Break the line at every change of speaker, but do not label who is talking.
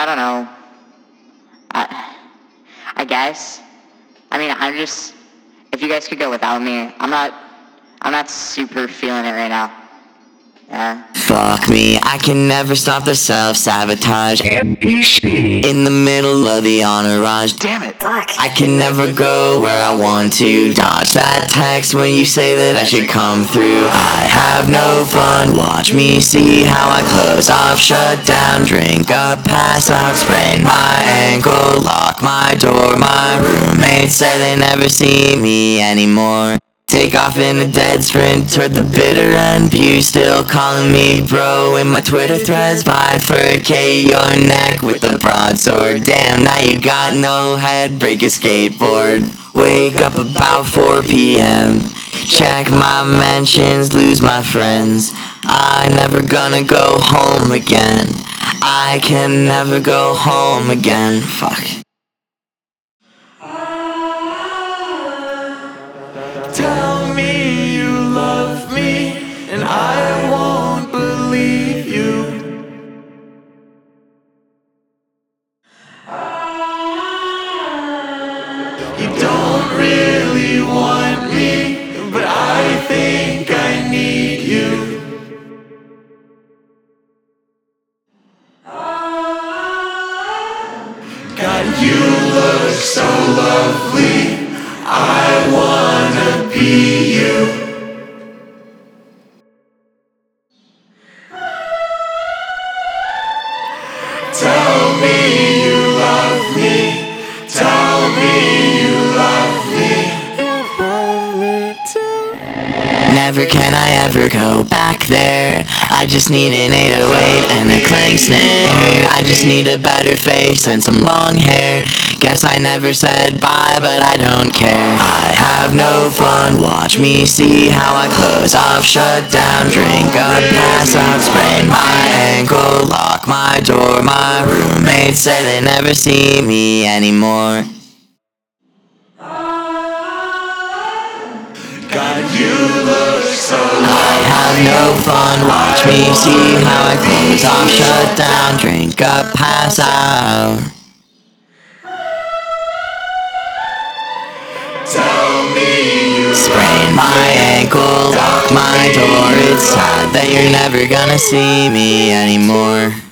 I don't know. I guess. I mean, if you guys could go without me, I'm not super feeling it right now. Yeah.
Fuck me, I can never stop the self-sabotage. In the middle of the entourage.
Damn it.
Fuck. I can never go where I want to. Dodge that text when you say that I should come through. I have no fun, watch me see how I close off, shut down, drink up, pass out, sprain my ankle, lock my door. My roommates say they never see me anymore. Take off in a dead sprint toward the bitter end. You still calling me bro in my Twitter threads. Bifurcate your neck with the broadsword. Damn, now you got no head. Break a skateboard. Wake up about 4 p.m. Check my mentions, lose my friends. I never gonna go home again. I can never go home again. Fuck. Tell me you love me, and I won't believe you. You don't really want me, but I think I need you. God, you look so lovely, I wanna be you. Tell me you love me, tell me you love me. You love me too. Never can I ever go back there. I just need an 808 and a clang snare. I just need a better face and some long hair. Guess I never said bye, but I don't care. I have no fun, watch me see how I close off, shut down, drink up, pass out, sprain my ankle, lock my door. My roommates say they never see me anymore. God, you look so I have no fun, watch me see how I close off, shut down, drink up, pass out. Tell me you sprain my ankle, lock my door. It's sad that you're never gonna see me anymore.